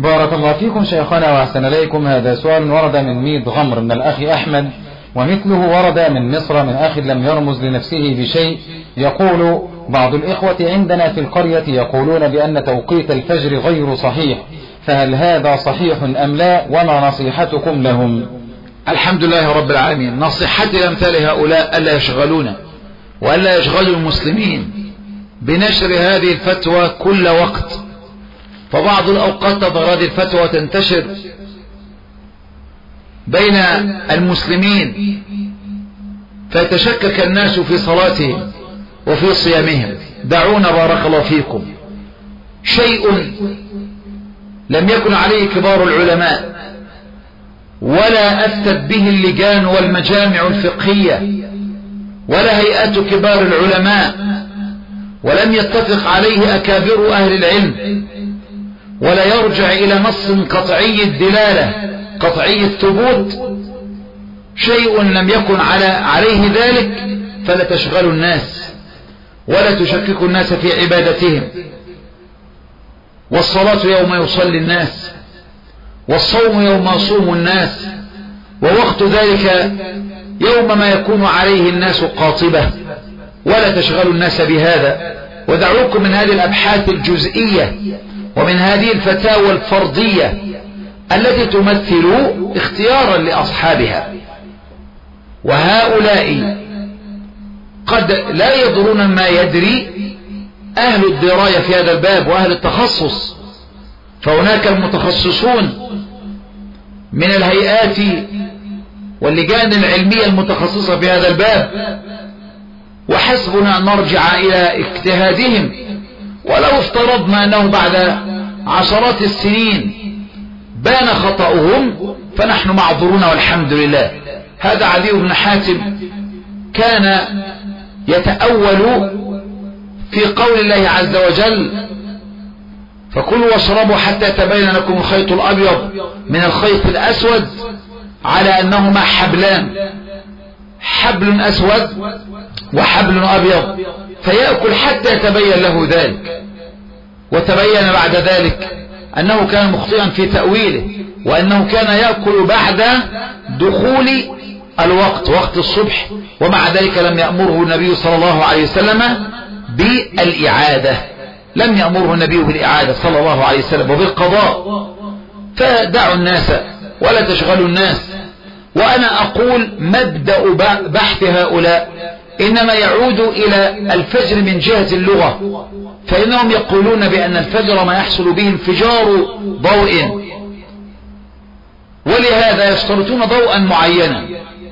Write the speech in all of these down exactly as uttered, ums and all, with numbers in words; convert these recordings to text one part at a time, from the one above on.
بارك الله فيكم شيخنا وأحسن إليكم. هذا سؤال ورد من ميد غمر من الأخ أحمد، ومثله ورد من مصر من أخ لم يرمز لنفسه بشيء، يقول: بعض الإخوة عندنا في القرية يقولون بأن توقيت الفجر غير صحيح، فهل هذا صحيح أم لا؟ وما نصيحتكم لهم؟ الحمد لله رب العالمين. نصيحتي لأمثال هؤلاء ألا يشغلون وألا يشغلوا المسلمين بنشر هذه الفتوى كل وقت، فبعض الأوقات تظهر هذه الفتوى تنتشر بين المسلمين فيتشكك الناس في صلاتهم وفي صيامهم. دعونا بارك الله فيكم شيء لم يكن عليه كبار العلماء ولا أفتت به اللجان والمجامع الفقهية ولا هيئات كبار العلماء، ولم يتفق عليه أكابر أهل العلم، ولا يرجع إلى نص قطعي الدلالة قطعي الثبوت، شيء لم يكن على عليه ذلك، فلا تشغلوا الناس ولا تشككوا الناس في عبادتهم. والصلاة يوم يصلي الناس، والصوم يوم يصوم الناس، ووقت ذلك يوم ما يكون عليه الناس قاطبة، ولا تشغلوا الناس بهذا. ودعوكم من هذه الأبحاث الجزئية ومن هذه الفتاوى الفردية التي تمثل اختيارا لأصحابها. وهؤلاء قد لا يدرون ما يدري أهل الدراية في هذا الباب وأهل التخصص، فهناك المتخصصون من الهيئات واللجان العلمية المتخصصة في هذا الباب، وحسبنا أن نرجع إلى اجتهادهم. ولو افترضنا أنه بعد عشرات السنين بان خطأهم فنحن معذورون والحمد لله. هذا عدي بن حاتم كان يتأول في قول الله عز وجل: فكلوا واشربوا حتى يتبين لكم الخيط الأبيض من الخيط الأسود، على أنهما حبلان، حبل أسود وحبل أبيض، فيأكل حتى يتبين له ذلك. وتبين بعد ذلك أنه كان مخطئا في تأويله، وأنه كان يأكل بعد دخول الوقت وقت الصبح، ومع ذلك لم يأمره النبي صلى الله عليه وسلم بالإعادة، لم يأمره النبي بالإعادة صلى الله عليه وسلم وبالقضاء. فدعوا الناس ولا تشغلوا الناس. وأنا أقول مبدأ بحث هؤلاء إنما يعود إلى الفجر من جهة اللغة، فإنهم يقولون بأن الفجر ما يحصل به انفجار ضوء، ولهذا يشترطون ضوءا معينا،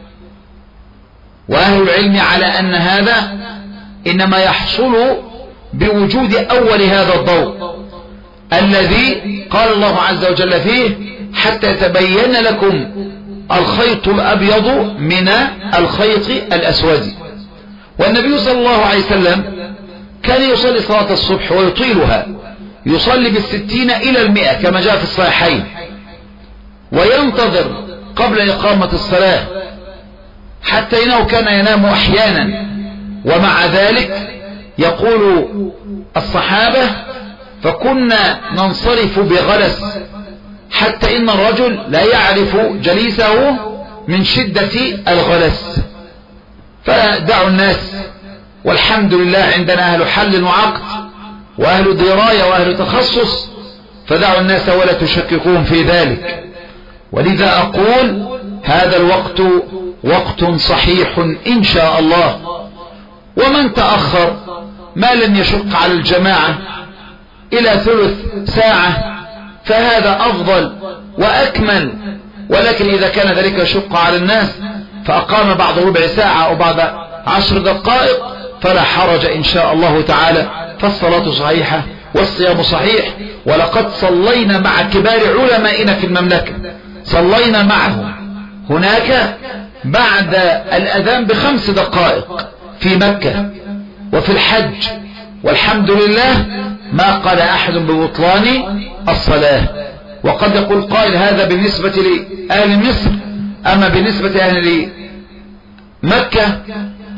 وأهل العلم على أن هذا إنما يحصل بوجود أول هذا الضوء الذي قال الله عز وجل فيه: حتى تبين لكم الخيط الأبيض من الخيط الأسود. والنبي صلى الله عليه وسلم كان يصلي صلاة الصبح ويطيلها، يصلي بالستين إلى المئة كما جاء في الصحيحين، وينتظر قبل إقامة الصلاة حتى إنه كان ينام أحيانا. ومع ذلك يقول الصحابة: فكنا ننصرف بغلس حتى إن الرجل لا يعرف جليسه من شدة الغلس. فدعوا الناس، والحمد لله عندنا أهل حل وعقد وأهل دراية وأهل تخصص، فدعوا الناس ولا تشككون في ذلك. ولذا أقول هذا الوقت وقت صحيح إن شاء الله، ومن تأخر ما لم يشق على الجماعة إلى ثلث ساعة فهذا أفضل وأكمل. ولكن إذا كان ذلك يشق على الناس فأقام بعض ربع ساعة أو بعض عشر دقائق فلا حرج إن شاء الله تعالى، فالصلاة صحيحة والصيام صحيح. ولقد صلينا مع كبار علمائنا في المملكة، صلينا معهم هناك بعد الأذان بخمس دقائق في مكة وفي الحج، والحمد لله ما قال أحد ببطلان الصلاة. وقد يقول قائل: هذا بالنسبة لأهل مصر، أما بالنسبة لأهل مكة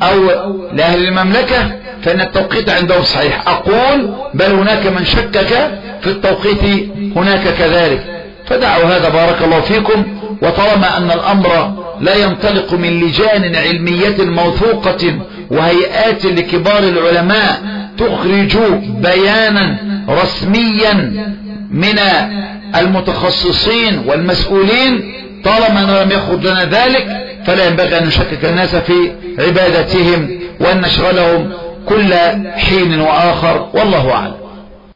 أو لأهل المملكة فإن التوقيت عندهم صحيح. أقول بل هناك من شكك في التوقيت هناك كذلك، فدعوا هذا بارك الله فيكم. وطالما أن الأمر لا ينطلق من لجان علمية موثوقة وهيئات لكبار العلماء تخرج بيانا رسميا من المتخصصين والمسؤولين، طالما أنه لم يخرج لنا ذلك فلا ينبغي أن نشكك الناس في عبادتهم وأن نشغلهم كل حين وآخر، والله أعلم.